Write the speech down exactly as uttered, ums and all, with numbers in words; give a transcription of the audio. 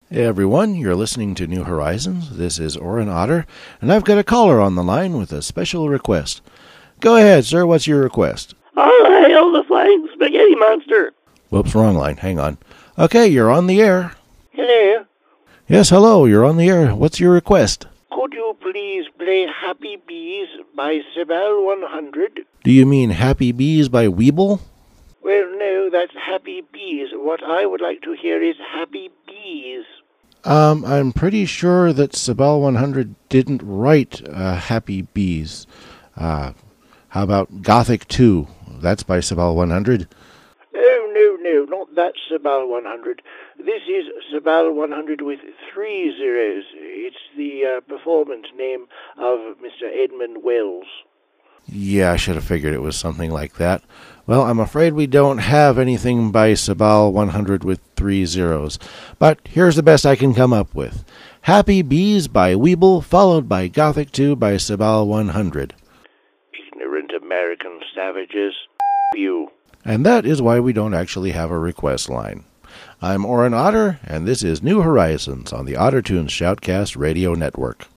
Hey everyone, you're listening to New Horizons. This is Oren Otter, and I've got a caller on the line with a special request. Go ahead, sir. What's your request? All hail the flying spaghetti monster. Whoops, wrong line. Hang on. Okay, you're on the air. Hello. Yes, hello. You're on the air. What's your request? Could you please play Happy Bees by Sibel one hundred? Do you mean Happy Bees by Weeble? Well, no, that's Happy Bees. What I would like to hear is Happy Bees. Um, I'm pretty sure that Sibel one hundred didn't write uh, Happy Bees. Uh, how about Gothic two? That's by Sibel one hundred. Oh, no, no, not that Sibel one hundred. This is Sibel one hundred with three zeros. It's the uh, performance name of Mister Edmund Wells. Yeah, I should have figured it was something like that. Well, I'm afraid we don't have anything by Sibel one hundred with three zeros. But here's the best I can come up with. Happy Bees by Weeble, followed by Gothic two by Sibel one hundred. Ignorant American savages. You. And that is why we don't actually have a request line. I'm Oren Otter, and this is New Horizons on the Ottertunes Shoutcast Radio Network.